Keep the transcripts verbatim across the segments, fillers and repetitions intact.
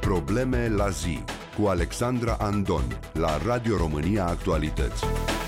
Probleme la zi cu Alexandra Andon la Radio România Actualități.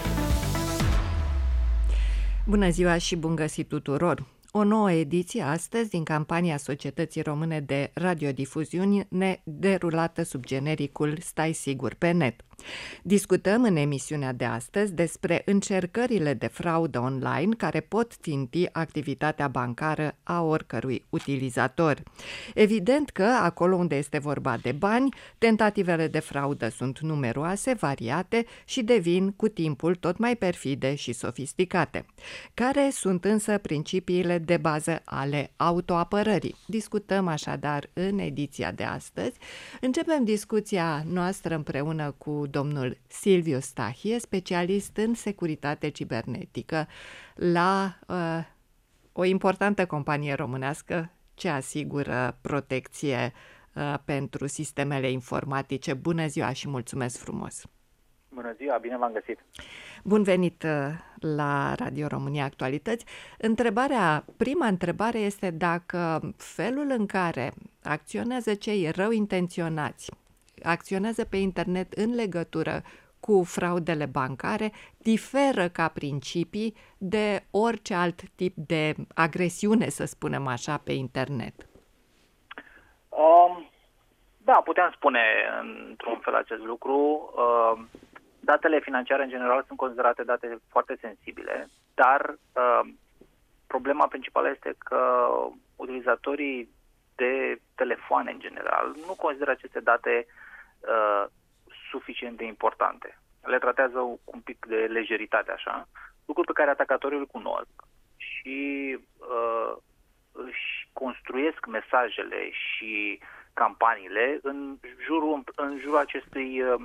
Bună ziua și bun găsit tuturor! O nouă ediție astăzi din campania Societății Române de Radiodifuziuni derulată sub genericul Stai sigur pe net. Discutăm în emisiunea de astăzi despre încercările de fraudă online care pot ținti activitatea bancară a oricărui utilizator. Evident că acolo unde este vorba de bani, tentativele de fraudă sunt numeroase, variate și devin cu timpul tot mai perfide și sofisticate. Care sunt însă principiile de bază ale autoapărării? Discutăm așadar în ediția de astăzi. Începem discuția noastră împreună cu domnul Silviu Stahie, specialist în securitate cibernetică la uh, o importantă companie românească ce asigură protecție uh, pentru sistemele informatice. Bună ziua și mulțumesc frumos! Bună ziua, bine v-am găsit! Bun venit la Radio România Actualități. Întrebarea, prima întrebare este dacă felul în care acționează cei rău intenționați, acționează pe internet în legătură cu fraudele bancare, diferă ca principii de orice alt tip de agresiune, să spunem așa, pe internet. Um, da, putem spune într-un fel acest lucru. Uh, datele financiare în general sunt considerate date foarte sensibile, dar uh, problema principală este că utilizatorii de telefoane în general nu consideră aceste date uh, suficient de importante. Le tratează cu un pic de lejeritate, așa, lucruri pe care atacatorii îl cunosc și uh, își construiesc mesajele și campaniile în jurul, în jurul acestui, uh,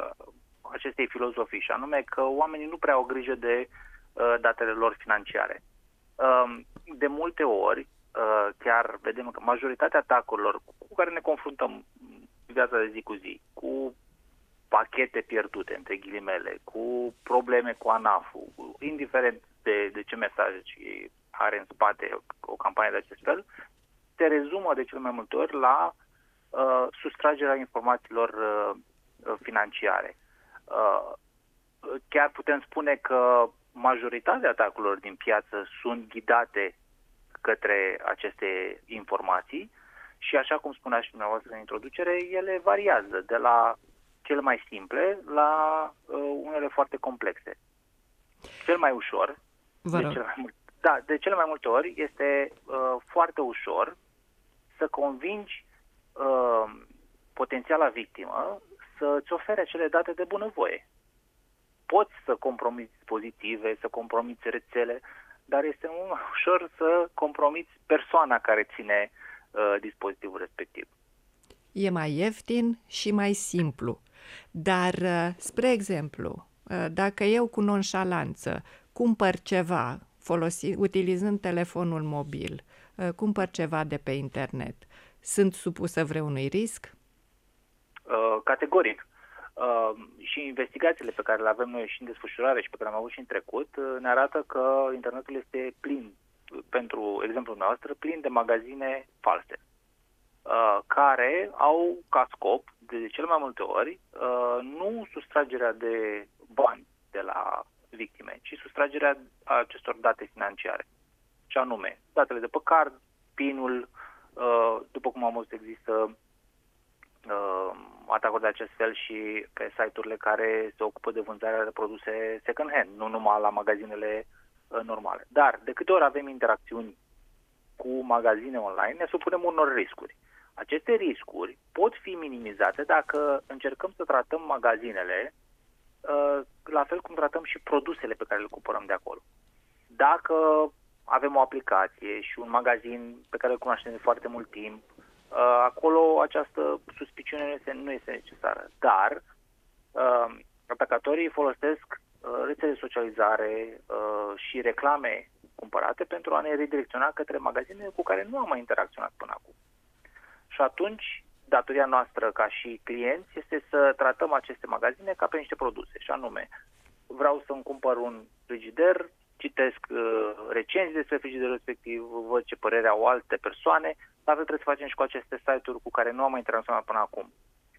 acestei filozofii, și anume că oamenii nu prea au grijă de uh, datele lor financiare. Uh, de multe ori, uh, chiar vedem că majoritatea atacurilor cu care ne confruntăm viața de zi cu zi, cu pachete pierdute, între ghilimele, cu probleme cu ANAF-ul, indiferent de, de ce mesaj are în spate o campanie de acest fel, se rezumă de cel mai multe ori la uh, sustragerea informațiilor uh, financiare. Uh, chiar putem spune că majoritatea atacurilor din piață sunt ghidate către aceste informații și, așa cum spunea și dumneavoastră în introducere, ele variază de la cele mai simple la uh, unele foarte complexe. Cel mai ușor, de cele mai, mul- da, de cele mai multe ori, este uh, foarte ușor să convingi uh, potențiala victimă să-ți ofere acele date de bunăvoie. Poți să compromiți dispozitive, să compromiți rețele, dar este mult mai ușor să compromiți persoana care ține uh, dispozitivul respectiv. E mai ieftin și mai simplu. Dar, spre exemplu, dacă eu cu nonșalanță cumpăr ceva, folosi, utilizând telefonul mobil, cumpăr ceva de pe internet, sunt supusă vreunui risc? Uh, categoric. Uh, și investigațiile pe care le avem noi și în desfășurare și pe care am avut și în trecut uh, ne arată că internetul este plin, pentru exemplul nostru, plin de magazine false, uh, care au ca scop, de cele mai multe ori, uh, nu sustragerea de bani de la victime, ci sustragerea acestor date financiare. Și anume, datele de pe card, PIN-ul, uh, după cum am văzut, există uh, atacuri de acest fel și pe site-urile care se ocupă de vânzarea de produse second-hand, nu numai la magazinele uh, normale. Dar, de câte ori avem interacțiuni cu magazine online, ne supunem unor riscuri. Aceste riscuri pot fi minimizate dacă încercăm să tratăm magazinele uh, la fel cum tratăm și produsele pe care le cumpărăm de acolo. Dacă avem o aplicație și un magazin pe care îl cunoaștem de foarte mult timp, uh, acolo această suspiciune nu este, nu este necesară. Dar uh, atacatorii folosesc uh, rețele de socializare uh, și reclame cumpărate pentru a ne redirecționa către magazine cu care nu am mai interacționat până acum. Și atunci, datoria noastră ca și clienți este să tratăm aceste magazine ca pe niște produse. Și anume, vreau să-mi cumpăr un frigider, citesc uh, recenzii despre frigiderul respectiv, văd ce părere au alte persoane, la fel trebuie să facem și cu aceste site-uri cu care nu am mai interacționat până acum.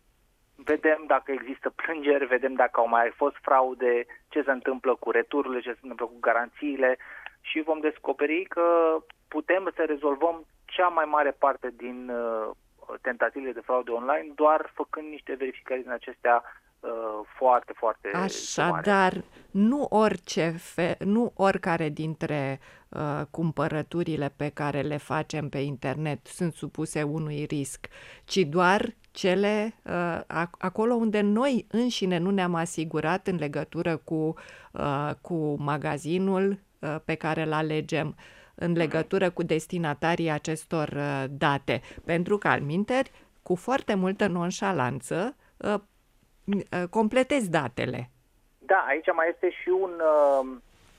Vedem dacă există plângeri, vedem dacă au mai fost fraude, ce se întâmplă cu retururile, ce se întâmplă cu garanțiile și vom descoperi că putem să rezolvăm cea mai mare parte din uh, tentativele de fraude online doar făcând niște verificări din acestea uh, foarte, foarte Așadar, nu orice fe, nu oricare dintre uh, cumpărăturile pe care le facem pe internet sunt supuse unui risc, ci doar cele uh, acolo unde noi înșine nu ne-am asigurat în legătură cu, uh, cu magazinul uh, pe care îl alegem, în legătură cu destinatarii acestor uh, date. Pentru că, alminteri, cu foarte multă nonșalanță, uh, uh, completezi datele. Da, aici mai este și un, uh,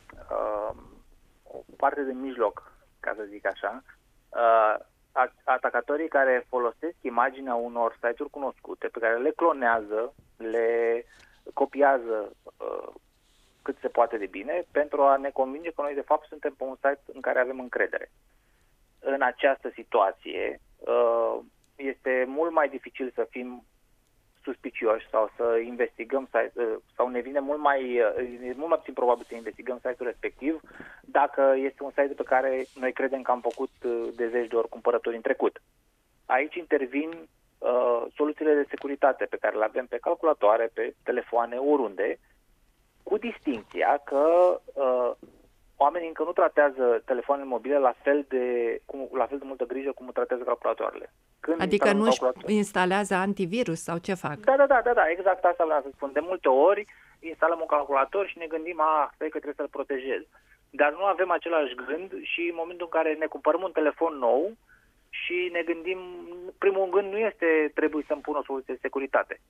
uh, o parte de mijloc, ca să zic așa. Uh, atacatorii care folosesc imaginea unor site-uri cunoscute, pe care le clonează, le copiază uh, cât se poate de bine, pentru a ne convinge că noi de fapt suntem pe un site în care avem încredere. În această situație uh, este mult mai dificil să fim suspicioși sau să investigăm site, uh, sau ne vine mult mai, uh, e mult mai puțin probabil să investigăm site-ul respectiv dacă este un site pe care noi credem că am făcut uh, de zeci de ori cumpărături în trecut. Aici intervin uh, soluțiile de securitate pe care le avem pe calculatoare, pe telefoane, oriunde, cu distincția că uh, oamenii încă nu tratează telefoanele mobile la fel de, cu, la fel de multă grijă cum tratează calculatoarele. Când adică nu își instalează antivirus sau ce fac? Da, da, da, da, da, exact asta vreau să spun. De multe ori instalăm un calculator și ne gândim, a, stai că trebuie să-l protejez. Dar nu avem același gând și în momentul în care ne cumpărăm un telefon nou și ne gândim, primul gând nu este trebuie să-mi pun o soluție de securitate.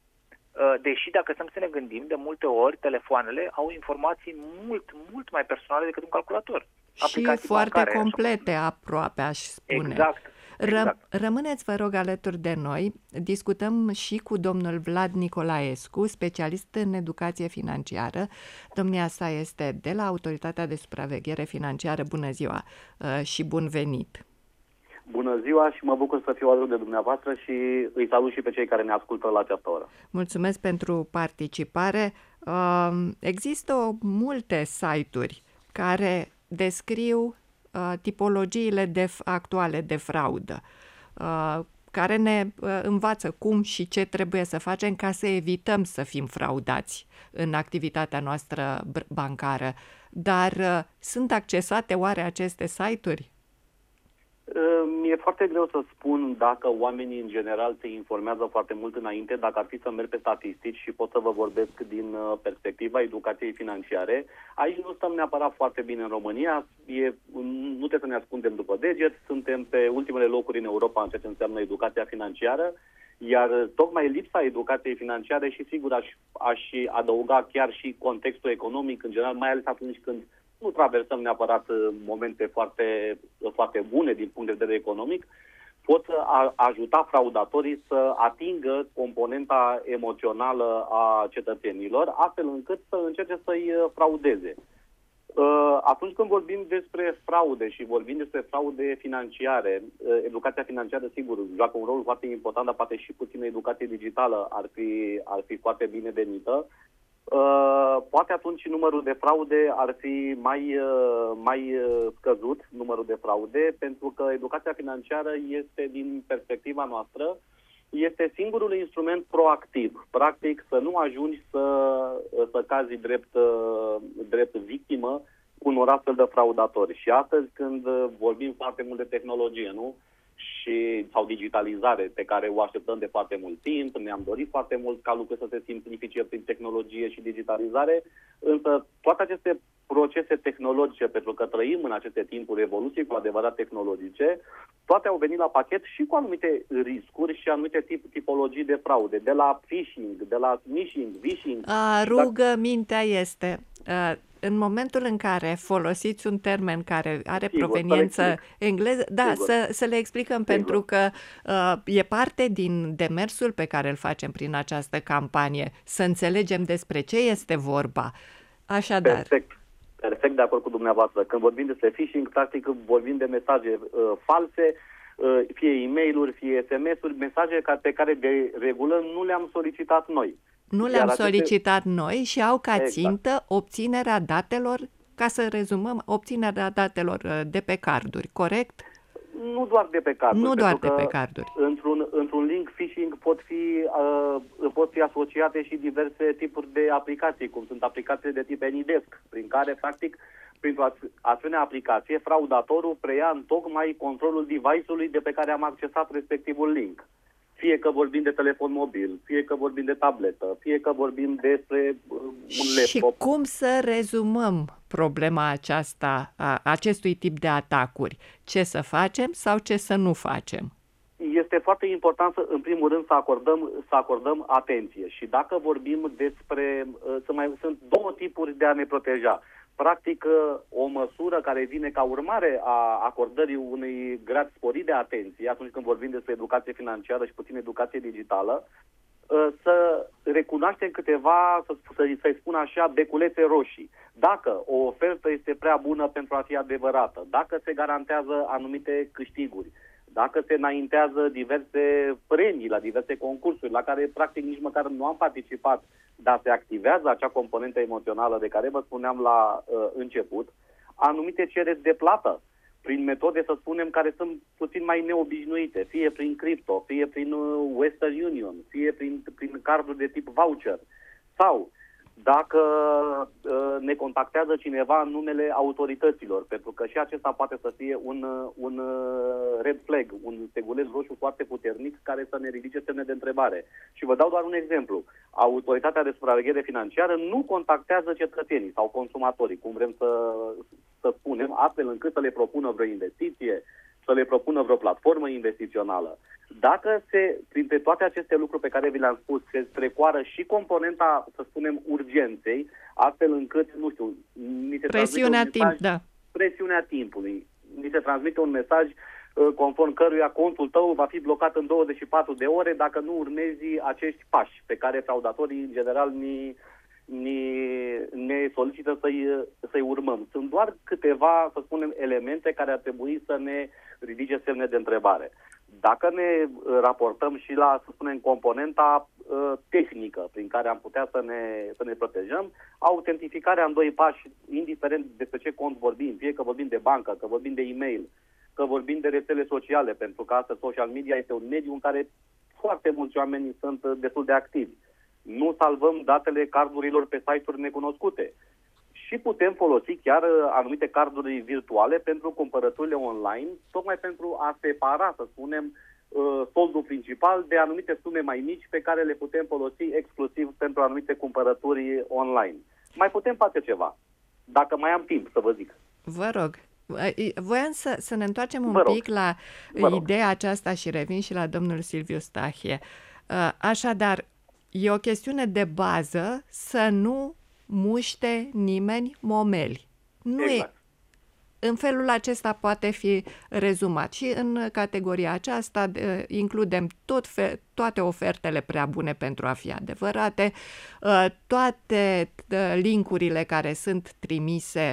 Deși dacă stăm să ne gândim, de multe ori telefoanele au informații mult, mult mai personale decât un calculator. Și aplicații foarte bancare, complete, așa. Aproape, aș spune. Exact. exact. Ră- rămâneți, vă rog, alături de noi. Discutăm și cu domnul Vlad Nicolaescu, specialist în educație financiară. Domnia sa este de la Autoritatea de Supraveghere Financiară. Bună ziua și bun venit! Bună ziua și mă bucur să fiu alături de dumneavoastră și îi salut și pe cei care ne ascultă la această oră. Mulțumesc pentru participare. Există multe site-uri care descriu tipologiile de, actuale de fraudă, care ne învață cum și ce trebuie să facem ca să evităm să fim fraudați în activitatea noastră bancară. Dar sunt accesate oare aceste site-uri? Mi-e foarte greu să spun dacă oamenii în general se informează foarte mult înainte, dacă ar fi să merg pe statistici și pot să vă vorbesc din perspectiva educației financiare. Aici nu stăm neapărat foarte bine în România, e, nu trebuie să ne ascundem după deget, suntem pe ultimele locuri în Europa în ceea ce înseamnă educația financiară, iar tocmai lipsa educației financiare și sigur aș, aș adăuga chiar și contextul economic în general, mai ales atunci când nu traversăm neapărat momente foarte, foarte bune din punct de vedere economic, pot ajuta fraudatorii să atingă componenta emoțională a cetățenilor, astfel încât să încerce să-i fraudeze. Atunci când vorbim despre fraude și vorbim despre fraude financiare, educația financiară, sigur, joacă un rol foarte important, dar poate și puțină educație digitală ar fi, ar fi foarte binevenită. Uh, poate atunci numărul de fraude ar fi mai, uh, mai uh, scăzut, numărul de fraude, pentru că educația financiară este, din perspectiva noastră, este singurul instrument proactiv. Practic, să nu ajungi să, să cazi drept, uh, drept victimă unor astfel de fraudatori. Și astăzi, când vorbim foarte mult de tehnologie, nu? Și, sau digitalizare, pe care o așteptăm de foarte mult timp, ne-am dorit foarte mult ca lucrurile să se simplifice prin tehnologie și digitalizare, însă toate aceste procese tehnologice, pentru că trăim în aceste timpuri evoluții cu adevărat tehnologice, toate au venit la pachet și cu anumite riscuri și anumite tip, tipologii de fraude, de la phishing, de la smishing, vishing. A, rugămintea este... Uh... În momentul în care folosiți un termen care are Sigur, proveniență engleză, da, să, să le explicăm, Sigur. pentru că uh, e parte din demersul pe care îl facem prin această campanie, să înțelegem despre ce este vorba. Așadar. Perfect. Perfect de acord cu dumneavoastră. Când vorbim despre phishing, practic vorbim de mesaje uh, false, uh, fie e-mail-uri, fie S M S-uri, mesaje pe care de regulă nu le-am solicitat noi. Nu le-am aceste... solicitat noi și au ca exact. țintă obținerea datelor, ca să rezumăm, obținerea datelor de pe carduri, corect? Nu doar de pe carduri. Nu doar de pe carduri. Într-un, într-un link phishing pot fi, uh, pot fi asociate și diverse tipuri de aplicații, cum sunt aplicații de tip AnyDesk, prin care, practic, printr-o asemenea aplicație, fraudatorul preia întocmai controlul device-ului de pe care am accesat respectivul link. Fie că vorbim de telefon mobil, fie că vorbim de tabletă, fie că vorbim despre uh, un laptop. Și cum să rezumăm problema aceasta, a acestui tip de atacuri? Ce să facem sau ce să nu facem? Este foarte important, să, în primul rând, să acordăm, să acordăm atenție. Și dacă vorbim despre... Uh, să mai, sunt două tipuri de a ne proteja. Practic, o măsură care vine ca urmare a acordării unui grad sporit de atenție, atunci când vorbim despre educație financiară și puțin educație digitală, să recunoaștem câteva, să, să-i spun așa, beculețe roșii. Dacă o ofertă este prea bună pentru a fi adevărată, dacă se garantează anumite câștiguri, dacă se înaintează diverse premii la diverse concursuri, la care practic nici măcar nu am participat, dar se activează acea componentă emoțională de care vă spuneam la uh, început, anumite cereri de plată, prin metode, să spunem, care sunt puțin mai neobișnuite, fie prin cripto, fie prin uh, Western Union, fie prin, prin carduri de tip voucher, sau dacă uh, ne contactează cineva în numele autorităților, pentru că și acesta poate să fie un, un red flag, un steguleț roșu foarte puternic care să ne ridice semne de întrebare. Și vă dau doar un exemplu. Autoritatea de supraveghere financiară nu contactează cetățenii sau consumatorii, cum vrem să, să spunem, astfel încât să le propună vreo investiție, să le propună vreo platformă investițională. Dacă se, printre toate aceste lucruri pe care vi le-am spus, se strecoară și componenta, să spunem, urgenței, astfel încât, nu știu, ni se presiunea transmite un mesaj, timp, da. presiunea timpului. Ni se transmite un mesaj conform căruia contul tău va fi blocat în douăzeci și patru de ore dacă nu urmezi acești pași pe care fraudatorii, în general, ni, ni, ne solicită să-i, să-i urmăm. Sunt doar câteva, să spunem, elemente care ar trebui să ne ridice semne de întrebare. Dacă ne raportăm și la, să spunem, componenta uh, tehnică prin care am putea să ne, să ne protejăm, autentificarea în doi pași, indiferent despre ce cont vorbim, fie că vorbim de bancă, că vorbim de e-mail, că vorbim de rețele sociale, pentru că astăzi social media este un mediu în care foarte mulți oameni sunt destul de activi. Nu salvăm datele cardurilor pe site-uri necunoscute. Și putem folosi chiar anumite carduri virtuale pentru cumpărăturile online, tocmai pentru a separa, să spunem, soldul principal de anumite sume mai mici pe care le putem folosi exclusiv pentru anumite cumpărături online. Mai putem face ceva, dacă mai am timp să vă zic. Vă rog. Voiam să, să ne întoarcem un vă rog. pic la vă rog. ideea aceasta și revin și la domnul Silviu Stahie. Așadar, e o chestiune de bază să nu muște nimeni momeli. Nu exact. e, în felul acesta poate fi rezumat. Și în categoria aceasta de, includem tot fe, toate ofertele prea bune pentru a fi adevărate, toate linkurile care sunt trimise,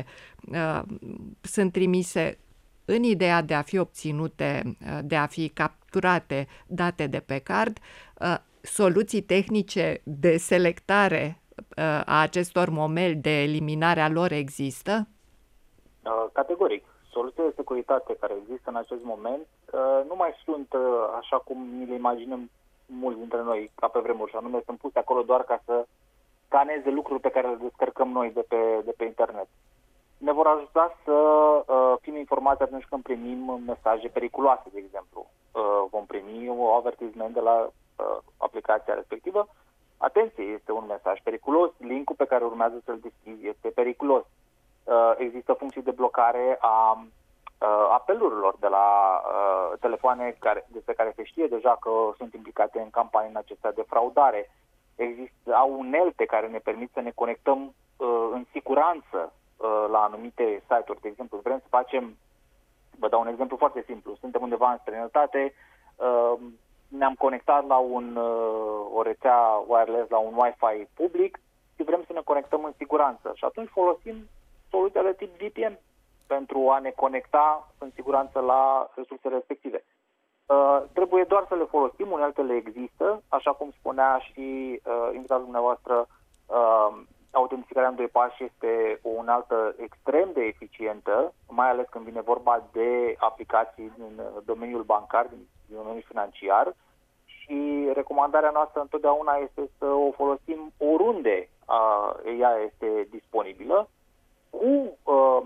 sunt trimise în ideea de a fi obținute, de a fi capturate date de pe card, soluții tehnice de selectare a acestor momeli, de eliminare a lor există? Categoric. Soluțiile de securitate care există în acest moment nu mai sunt așa cum ni le imaginăm mulți dintre noi ca pe vremuri, și anume sunt puse acolo doar ca să scaneze lucruri pe care le descărcăm noi de pe, de pe internet. Ne vor ajuta să uh, fim informați atunci când primim mesaje periculoase, de exemplu. Uh, vom primi un avertisment de la uh, aplicația respectivă. Atenție, este un mesaj periculos, linkul pe care urmează să-l deschizi este periculos. Uh, există funcții de blocare a uh, apelurilor de la uh, telefoane care, despre care se știe deja că sunt implicate în campanii în acestea de fraudare. Există au unelte care ne permit să ne conectăm uh, în siguranță la anumite site-uri. De exemplu, vrem să facem, vă dau un exemplu foarte simplu, suntem undeva în străinătate, ne-am conectat la un, o rețea wireless, la un Wi-Fi public și vrem să ne conectăm în siguranță. Și atunci folosim soluția de tip V P N pentru a ne conecta în siguranță la resursele respective. Uh, trebuie doar să le folosim, uneltele există, așa cum spunea și uh, invitatul dumneavoastră, uh, autentificarea în doi pași este o unealtă extrem de eficientă, mai ales când vine vorba de aplicații din domeniul bancar, din domeniul financiar, și recomandarea noastră întotdeauna este să o folosim oriunde uh, ea este disponibilă, cu uh,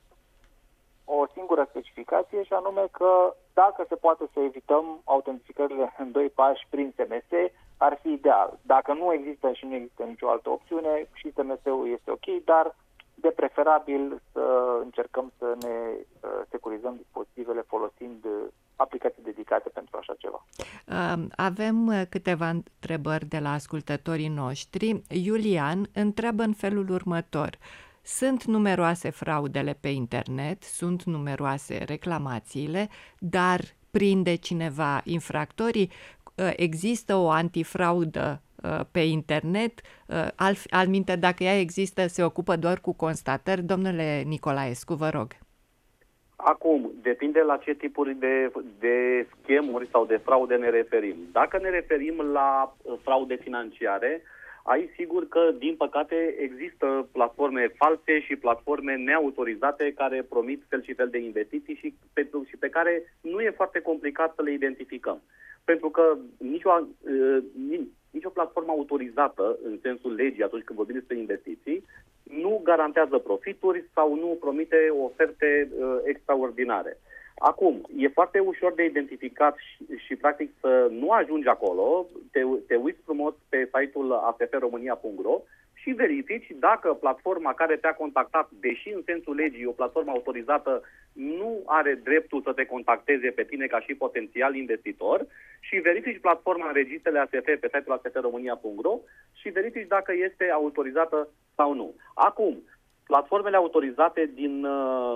o singură specificație, și anume că dacă se poate să evităm autentificările în doi pași prin S M S, ar fi ideal. Dacă nu există și nu există nicio altă opțiune, și S M S-ul este ok, dar de preferabil să încercăm să ne uh, securizăm dispozitivele folosind aplicații dedicate pentru așa ceva. Avem câteva întrebări de la ascultătorii noștri. Iulian întreabă în felul următor. Sunt numeroase fraudele pe internet, sunt numeroase reclamațiile, dar prinde cineva infractorii? Există o antifraudă pe internet? Al, alminte, dacă ea există, se ocupă doar cu constatări? Domnule Nicolaescu, vă rog. Acum, depinde la ce tipuri de, de schemuri sau de fraude ne referim. Dacă ne referim la fraude financiare, ai sigur că, din păcate, există platforme false și platforme neautorizate care promit fel și fel de investiții și pe, și pe care nu e foarte complicat să le identificăm. Pentru că nicio, uh, nicio platformă autorizată, în sensul legii, atunci când vorbim despre investiții, nu garantează profituri sau nu promite oferte uh, extraordinare. Acum, e foarte ușor de identificat și, și practic să nu ajungi acolo, te, te uiți frumos pe site-ul a f f românia punct r o și verifici dacă platforma care te-a contactat, deși în sensul legii o platformă autorizată, nu are dreptul să te contacteze pe tine ca și potențial investitor, și verifici platforma în registrele A S F pe site-ul a f f românia punct r o și verifici dacă este autorizată sau nu. Acum, platformele autorizate din,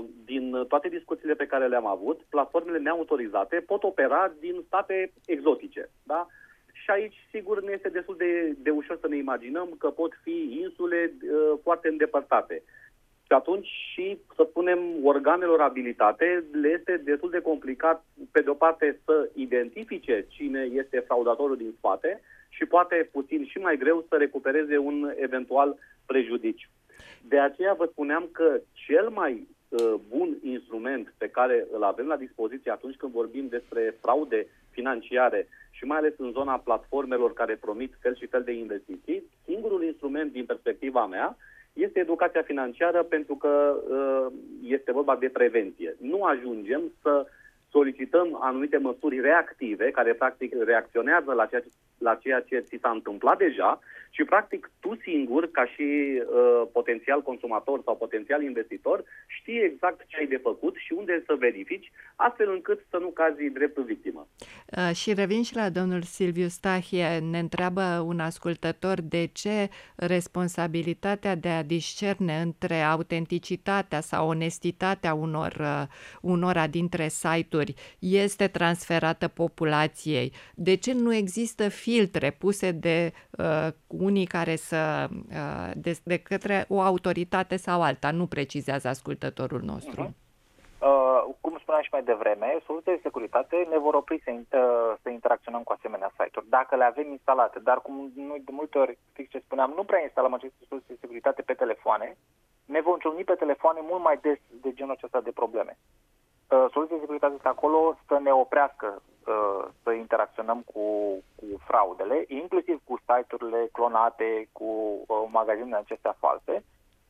din toate discuțiile pe care le-am avut, platformele neautorizate pot opera din state exotice, da? Și aici, sigur, ne este destul de, de ușor să ne imaginăm că pot fi insule uh, foarte îndepărtate. Și atunci și, să spunem, organelor abilitate le este destul de complicat, pe de o parte, să identifice cine este fraudatorul din spate și poate puțin și mai greu să recupereze un eventual prejudiciu. De aceea vă spuneam că cel mai uh, bun instrument pe care îl avem la dispoziție atunci când vorbim despre fraude financiare și mai ales în zona platformelor care promit fel și fel de investiții, singurul instrument din perspectiva mea este educația financiară, pentru că uh, este vorba de prevenție. Nu ajungem să solicităm anumite măsuri reactive, care practic reacționează la ceea ce, la ceea ce ți s-a întâmplat deja și practic tu singur, ca și uh, potențial consumator sau potențial investitor, știi exact ce ai de făcut și unde să verifici, astfel încât să nu cazi dreptul victimă. Uh, și revin și la domnul Silviu Stahie. Ne întreabă un ascultător de ce responsabilitatea de a discerne între autenticitatea sau onestitatea unor, uh, unora dintre site-uri este transferată populației. De ce nu există filtre puse de uh, unii care să, uh, de, de către o autoritate sau alta? Nu precizează ascultătorul nostru. Uh-huh. Uh, cum spuneam și mai devreme, soluțiile de securitate ne vor opri să, inter- să interacționăm cu asemenea site-uri, dacă le avem instalate. Dar cum noi de multe ori, fix ce spuneam, nu prea instalăm aceste soluții de securitate pe telefoane, ne vom ciocni pe telefoane mult mai des de genul acesta de probleme. Uh, soluția de securitate este acolo să ne oprească uh, să interacționăm cu, cu fraudele, inclusiv cu site-urile clonate, cu uh, magazinele acestea false.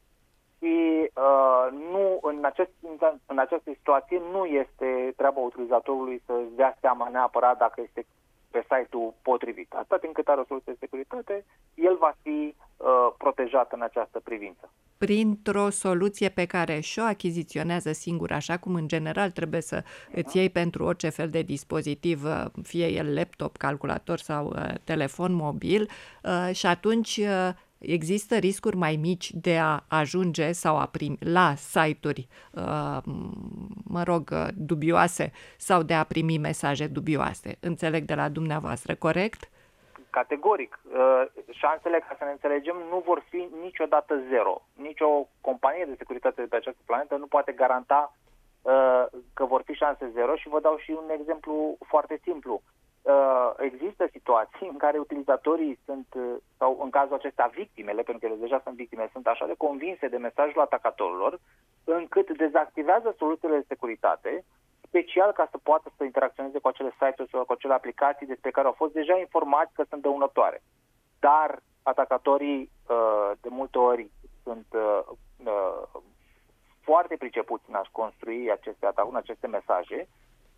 Și uh, nu, în, acest, în această situație nu este treaba utilizatorului să-și dea seama neapărat dacă este pe site-ul potrivit. Atât timp cât are o soluție de securitate, el va fi uh, protejat în această privință. Printr-o soluție pe care și-o achiziționează singur, așa cum în general trebuie să îți iei pentru orice fel de dispozitiv, fie el laptop, calculator sau uh, telefon mobil, uh, și atunci uh, există riscuri mai mici de a ajunge sau a primi la site-uri, uh, mă rog, dubioase sau de a primi mesaje dubioase. Înțeleg de la dumneavoastră, corect? categoric. Uh, șansele, ca să ne înțelegem, nu vor fi niciodată zero. Nici o companie de securitate de pe această planetă nu poate garanta uh, că vor fi șanse zero și vă dau și un exemplu foarte simplu. Uh, există situații în care utilizatorii sunt, uh, sau în cazul acesta victimele, pentru că ele deja sunt victime, sunt așa de convinse de mesajul atacatorilor, încât dezactivează soluțiile de securitate, special ca să poată să interacționeze cu acele site-uri sau cu acele aplicații despre care au fost deja informați că sunt dăunătoare. Dar atacatorii uh, de multe ori sunt uh, uh, foarte pricepuți în a-și construi aceste atacuri, aceste mesaje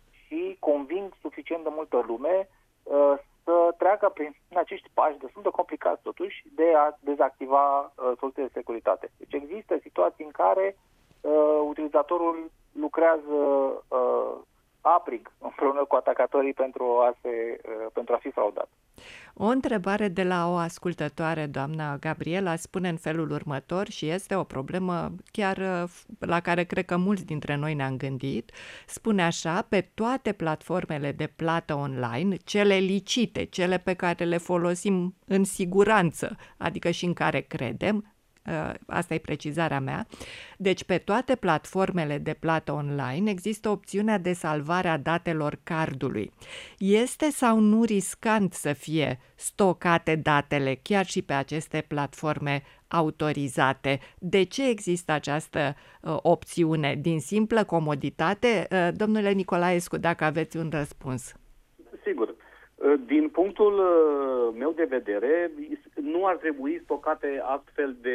și conving suficient de multă lume uh, să treacă prin acești pași destul de complicați totuși de a dezactiva uh, soluțiile de securitate. Deci există situații în care uh, utilizatorul lucrează uh, aprig împreună cu atacatorii pentru a, se, uh, pentru a fi fraudat. O întrebare de la o ascultătoare, doamna Gabriela, spune în felul următor și este o problemă chiar la care cred că mulți dintre noi ne-am gândit. Spune așa: pe toate platformele de plată online, cele licite, cele pe care le folosim în siguranță, adică și în care credem, asta e precizarea mea, deci pe toate platformele de plată online există opțiunea de salvare a datelor cardului. Este sau nu riscant să fie stocate datele chiar și pe aceste platforme autorizate? De ce există această uh, opțiune? Din simplă comoditate? Uh, domnule Nicolaescu, dacă aveți un răspuns. Sigur. Din punctul meu de vedere, nu ar trebui stocate astfel de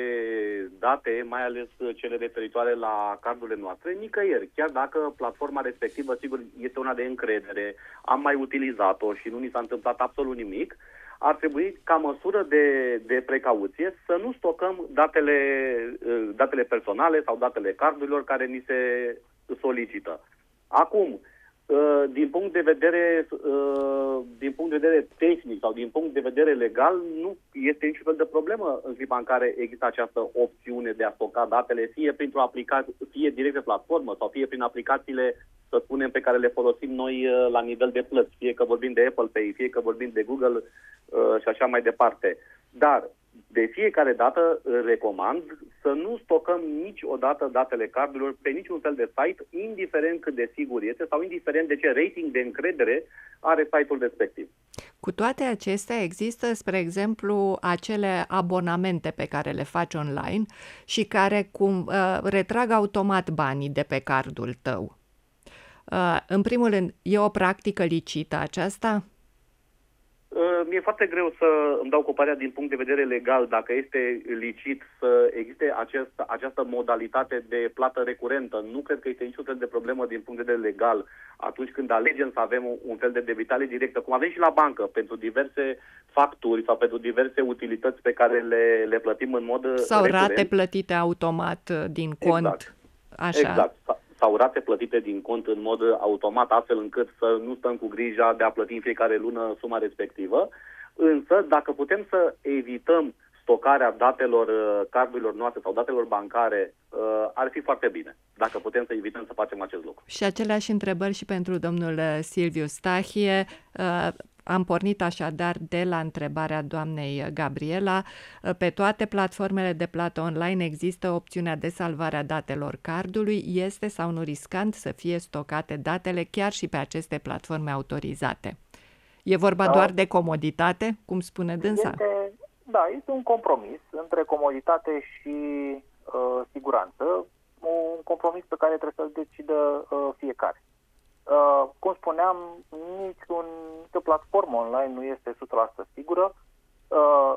date, mai ales cele referitoare la cardurile noastre, nicăieri. Chiar dacă platforma respectivă, sigur, este una de încredere, am mai utilizat-o și nu ni s-a întâmplat absolut nimic, ar trebui, ca măsură de, de precauție, să nu stocăm datele, datele personale sau datele cardurilor care ni se solicită. Acum, din punct de vedere din punct de vedere tehnic sau din punct de vedere legal, nu este niciun fel de problemă în clipa în care există această opțiune de a stoca datele, fie printr-o aplicație, fie direct pe platformă sau fie prin aplicațiile, să spunem, pe care le folosim noi la nivel de plăți, fie că vorbim de Apple Pay, fie că vorbim de Google și așa mai departe. Dar de fiecare dată recomand să nu stocăm niciodată datele cardurilor pe niciun fel de site, indiferent cât de sigur este sau indiferent de ce rating de încredere are site-ul respectiv. Cu toate acestea există, spre exemplu, acele abonamente pe care le faci online și care cum, uh, retrag automat banii de pe cardul tău. Uh, în primul rând, e o practică licită aceasta? Mi-e foarte greu să îmi dau cu părerea din punct de vedere legal dacă este licit să existe acest, această modalitate de plată recurentă. Nu cred că este niciun fel de problemă din punct de vedere legal atunci când alegem să avem un fel de debitare directă, cum avem și la bancă, pentru diverse facturi sau pentru diverse utilități pe care le, le plătim în mod sau recurent. Rate plătite automat din cont. Exact. Așa. Exact. Sau rate plătite din cont în mod automat, astfel încât să nu stăm cu grija de a plăti în fiecare lună suma respectivă. Însă, dacă putem să evităm stocarea datelor cardurilor noastre sau datelor bancare, ar fi foarte bine, dacă putem să evităm să facem acest lucru. Și aceleași întrebări și pentru domnul Silviu Stahie. Am pornit așadar de la întrebarea doamnei Gabriela. Pe toate platformele de plată online există opțiunea de salvare a datelor cardului. Este sau nu riscant să fie stocate datele chiar și pe aceste platforme autorizate? E vorba da. doar de comoditate, cum spune dânsa? Este, da, este un compromis între comoditate și uh, siguranță. Un compromis pe care trebuie să-l decidă uh, fiecare. Uh, cum spuneam, niciun, nicio platformă online nu este o sută la sută sigură. Uh,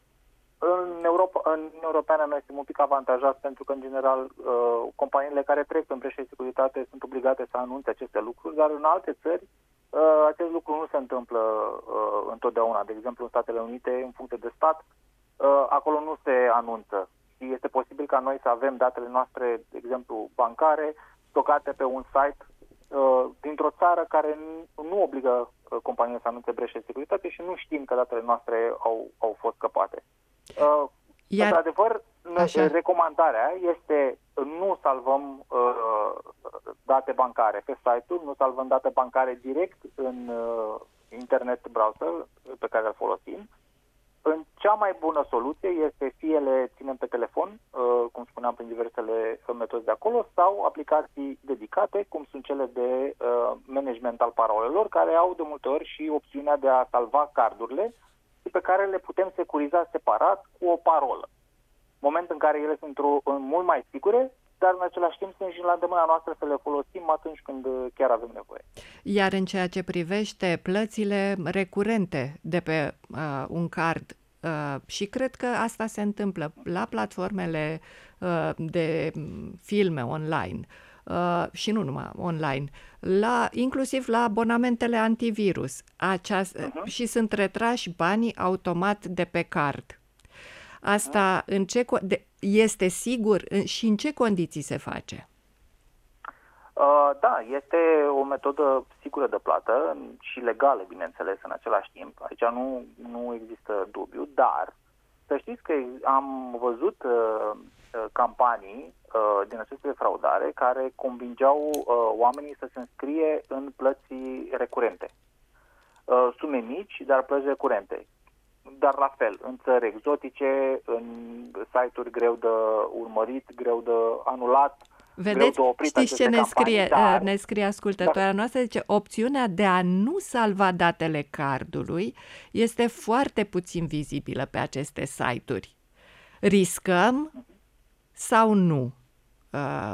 în Europa, în Europeană noi suntem un pic avantajați pentru că, în general, uh, companiile care trec prin breșe de securitate sunt obligate să anunțe aceste lucruri, dar în alte țări uh, acest lucru nu se întâmplă uh, întotdeauna. De exemplu, în Statele Unite, în funcție de stat, uh, acolo nu se anunță. Și este posibil ca noi să avem datele noastre, de exemplu, bancare, stocate pe un site dintr-o țară care nu obligă compania să anunțe breșe de securitate și nu știm că datele noastre au, au fost scăpate. Iar, într-adevăr, așa. recomandarea este nu salvăm uh, date bancare pe site-ul, nu salvăm date bancare direct în uh, internet browser pe care îl folosim, În cea mai bună soluție este fie le ținem pe telefon, uh, cum spuneam, prin diversele metode de acolo, sau aplicații dedicate, cum sunt cele de uh, management al parolelor, care au de multe ori și opțiunea de a salva cardurile și pe care le putem securiza separat cu o parolă. Moment în care ele sunt mult mai sigure, dar în același timp sunt și la îndemâna noastră să le folosim atunci când chiar avem nevoie. Iar în ceea ce privește plățile recurente de pe uh, un card, uh, și cred că asta se întâmplă la platformele uh, de filme online, uh, și nu numai online, la, inclusiv la abonamentele antivirus, aceast- uh-huh. și sunt retrași banii automat de pe card. Asta în ce, este sigur și în ce condiții se face? Uh, da, este o metodă sigură de plată și legală, bineînțeles, în același timp. Aici nu, nu există dubiu, dar să știți că am văzut uh, campanii uh, din aceste fraudare care convingeau uh, oamenii să se înscrie în plăți recurente. Uh, sume mici, dar plăți recurente. Dar la fel, în țări exotice, în site-uri greu de urmărit, greu de anulat. Vedeți, știți ce ne scrie, dar, ne scrie ascultătoarea dar, noastră? Zice, opțiunea de a nu salva datele cardului este foarte puțin vizibilă pe aceste site-uri. Riscăm sau nu, uh,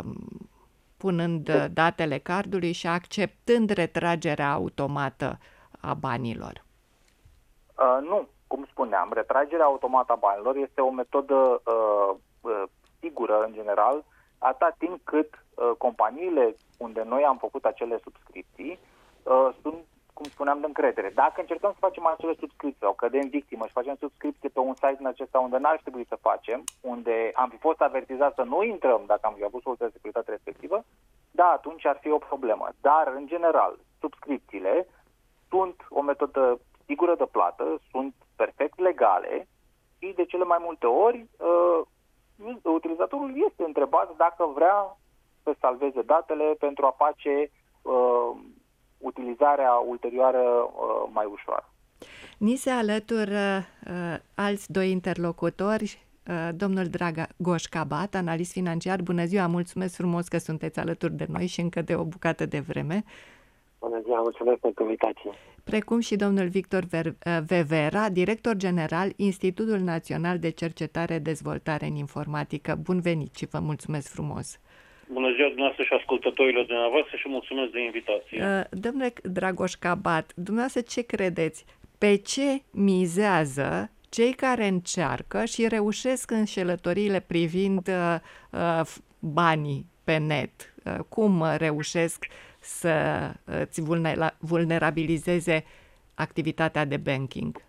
punând datele cardului și acceptând retragerea automată a banilor? Uh, nu. Cum spuneam, retragerea automată a banilor este o metodă uh, uh, sigură, în general, atâta timp cât uh, companiile unde noi am făcut acele subscripții uh, sunt, cum spuneam, de încredere. Dacă încercăm să facem acele subscripții sau cădem victimă și facem subscripție pe un site din acesta unde n-ar trebui să facem, unde am fi fost avertizați să nu intrăm dacă am fi avut soluția de securitate respectivă, da, atunci ar fi o problemă. Dar, în general, subscripțiile sunt o metodă sigură de plată, sunt perfect legale și de cele mai multe ori uh, utilizatorul este întrebat dacă vrea să salveze datele pentru a face uh, utilizarea ulterioară uh, mai ușoară. Ni se alătură uh, alți doi interlocutori, uh, domnul Dragoș Cabat, analist financiar. Bună ziua, mulțumesc frumos că sunteți alături de noi și încă de o bucată de vreme. Bună ziua, mulțumesc pentru invitație. Precum și domnul Victor Vevera, director general Institutul Național de Cercetare Dezvoltare în Informatică. Bun venit și vă mulțumesc frumos! Bună ziua dumneavoastră și ascultătorilor dumneavoastră și mulțumesc de invitație. Domnule Dragoș Cabat, dumneavoastră ce credeți? Pe ce mizează cei care încearcă și reușesc înșelătoriile privind uh, banii pe net? Uh, cum reușesc să îți vulnerabilizeze activitatea de banking?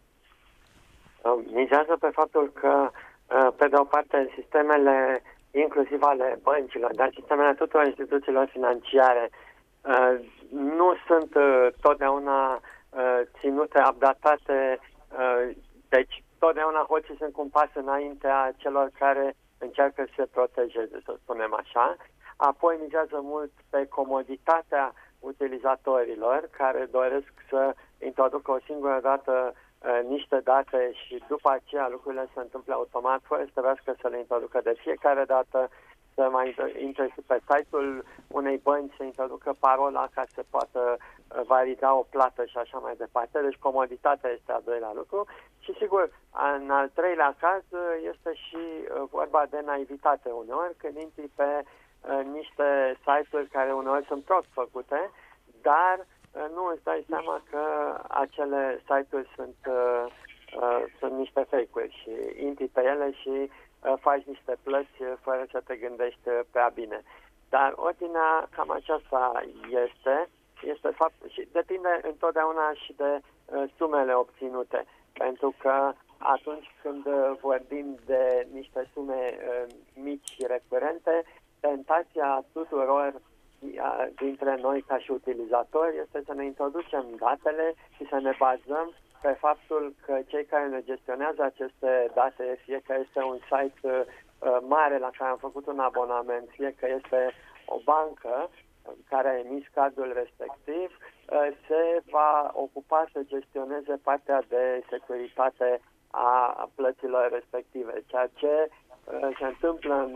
Mizează pe faptul că, pe de o parte, sistemele, inclusiv ale băncilor, dar sistemele tuturor instituțiilor financiare, nu sunt totdeauna ținute, updatate, deci totdeauna hoții sunt cu un pas înaintea celor care încearcă să se protejeze, să spunem așa. Apoi mizează mult pe comoditatea utilizatorilor care doresc să introducă o singură dată uh, niște date și după aceea lucrurile se întâmplă automat fără să trebuiască să le introducă de fiecare dată, să mai intre și pe site-ul unei bănci, să introducă parola ca să poată uh, valida o plată și așa mai departe. Deci comoditatea este al doilea lucru și sigur, în al treilea caz este și uh, vorba de naivitate uneori când intri pe niște site-uri care uneori sunt prost făcute, dar nu îți dai seama că acele site-uri sunt, uh, uh, sunt niște fake-uri și intri pe ele și uh, faci niște plăți fără să te gândești prea bine. Dar ordinea cam aceasta este, este fapt și depinde întotdeauna și de uh, sumele obținute, pentru că atunci când vorbim de niște sume uh, mici și recurente, tentația tuturor dintre noi ca și utilizatori este să ne introducem datele și să ne bazăm pe faptul că cei care ne gestionează aceste date, fie că este un site uh, mare la care am făcut un abonament, fie că este o bancă care a emis cardul respectiv, uh, se va ocupa să gestioneze partea de securitate a plăților respective, ceea ce se întâmplă în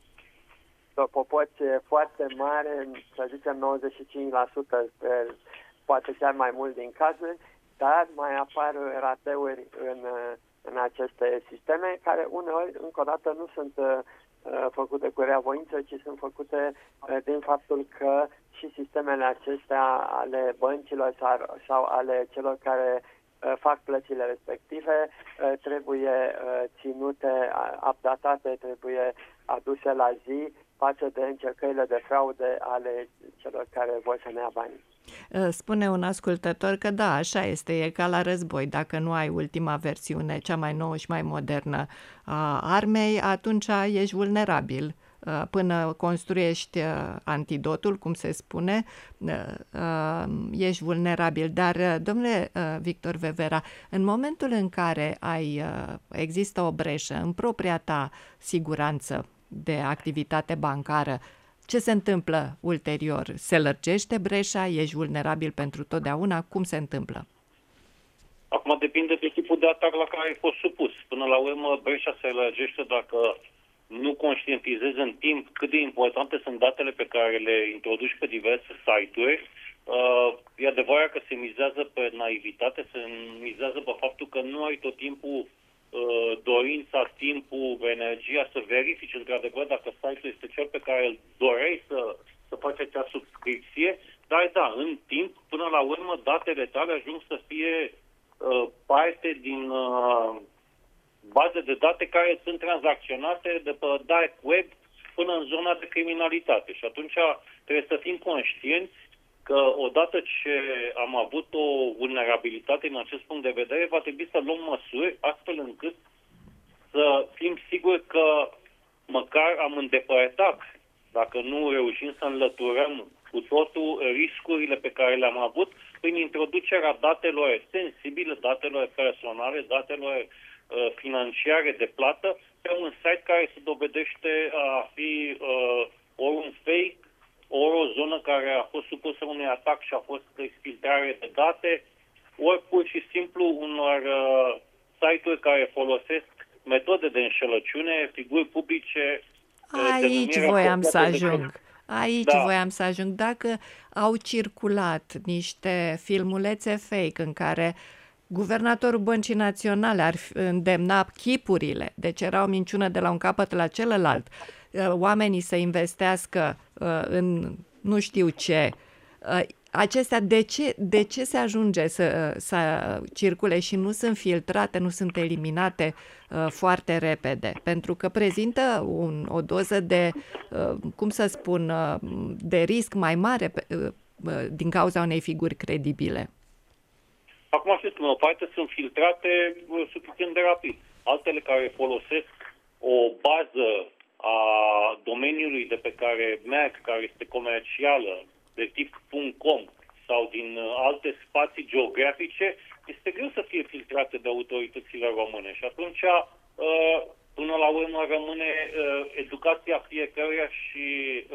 o proporție foarte mare, să zicem nouăzeci și cinci la sută, poate chiar mai mult din cazuri, dar mai apar rateuri în, în aceste sisteme, care uneori, încă o dată, nu sunt uh, făcute cu reavoință, ci sunt făcute uh, din faptul că și sistemele acestea ale băncilor sau, sau ale celor care uh, fac plățile respective uh, trebuie uh, ținute, updatate, trebuie aduse la zi față de încercările de fraude ale celor care vor să ne ia banii. Spune un ascultător că da, așa este, e ca la război. Dacă nu ai ultima versiune, cea mai nouă și mai modernă a armei, atunci ești vulnerabil. Până construiești antidotul, cum se spune, ești vulnerabil. Dar, domnule Victor Vevera, în momentul în care ai, există o breșă în propria ta siguranță de activitate bancară, ce se întâmplă ulterior? Se lărgește breșa? Ești vulnerabil pentru totdeauna? Cum se întâmplă? Acum depinde de tipul de atac la care ai fost supus. Până la urmă, breșa se lărgește dacă nu conștientizezi în timp cât de importante sunt datele pe care le introduci pe diverse site-uri. Uh, e adevărat că se mizează pe naivitate, se mizează pe faptul că nu ai tot timpul dorința, timpul, energia să verifici într-adevăr dacă site-ul este cel pe care îl doreai să, să faci acea subscripție, dar da, în timp, până la urmă, datele tale ajung să fie uh, parte din uh, baze de date care sunt tranzacționate de pe dark web până în zona de criminalitate. Și atunci trebuie să fim conștienți că odată ce am avut o vulnerabilitate în acest punct de vedere, va trebui să luăm măsuri astfel încât să fim siguri că măcar am îndepărtat, dacă nu reușim să înlăturăm cu totul riscurile pe care le-am avut prin introducerea datelor sensibile, datelor personale, datelor uh, financiare de plată pe un site care se dovedește a fi uh, ori un fake, ori o zonă care a fost supusă unui atac și a fost exfiltrare de date, ori pur și simplu unor uh, site-uri care folosesc metode de înșelăciune, figuri publice. Aici voiam să ajung. Aici da. voiam să ajung. Dacă au circulat niște filmulețe fake în care guvernatorul Băncii Naționale ar îndemna chipurile, deci era o minciună de la un capăt la celălalt, oamenii să investească în nu știu ce, acestea de ce, de ce se ajunge să, să circule și nu sunt filtrate, nu sunt eliminate uh, foarte repede? Pentru că prezintă un, o doză de, uh, cum să spun, uh, de risc mai mare uh, din cauza unei figuri credibile. Acum știți, o parte sunt filtrate uh, suficient de rapid. Altele care folosesc o bază a domeniului de pe care merg, care este comercială, de tip .com sau din alte spații geografice, este greu să fie filtrate de autoritățile române. Și atunci, până la urmă, rămâne educația fiecăruia și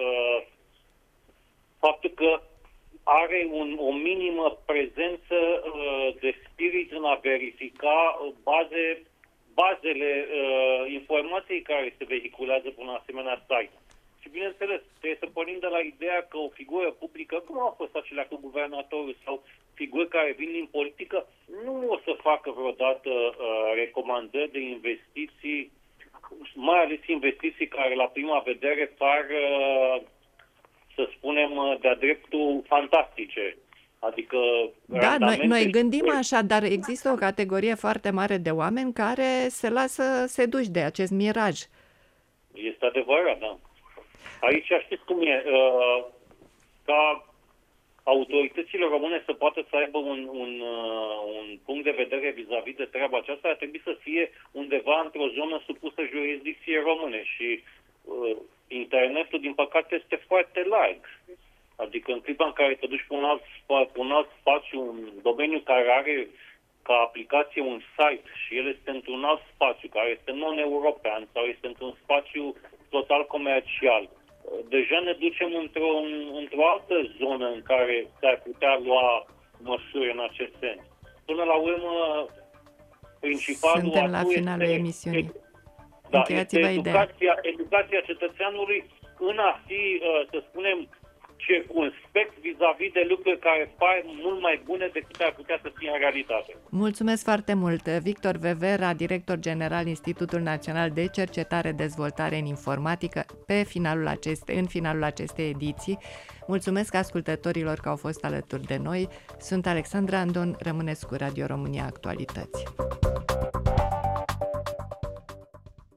faptul că are un, o minimă prezență de spirit în a verifica baze, bazele informației care se vehiculează pe un asemenea site. Și bineînțeles, trebuie să pornim de la ideea că o figură publică, cum au fost acelea cu guvernatorul sau figuri care vin din politică, nu o să facă vreodată uh, recomandări de investiții, mai ales investiții care la prima vedere par, uh, să spunem, de-a dreptul fantastice. Adică da, noi, noi gândim așa, dar există o categorie foarte mare de oameni care se lasă seduși de acest miraj. Este adevărat, da. Aici știți cum e, uh, ca autoritățile române să poată să aibă un, un, uh, un punct de vedere vis-a-vis de treaba aceasta, ar trebui să fie undeva într-o zonă supusă jurisdicției române și uh, internetul, din păcate, este foarte larg. Adică în clipa în care te duci pe un alt, pe un alt spațiu, un domeniu care are ca aplicație un site și el este într-un alt spațiu, care este non-european sau este într-un spațiu total comercial, deja ne ducem într-o, într-o altă zonă în care s-ar putea lua măsuri în acest sens. Până la urmă, principalul Suntem la atu finalul este, emisiunii. da, este ideea. educația, educația cetățeanului în a fi, să spunem, circumspect vis-a-vis de lucruri care par mult mai bune decât ar putea să fie în realitate. Mulțumesc foarte mult. Victor Vevera, director general Institutul Național de Cercetare Dezvoltare în Informatică, pe finalul aceste, în finalul acestei ediții. Mulțumesc ascultătorilor că au fost alături de noi. Sunt Alexandra Andon, rămâneți cu Radio România Actualități.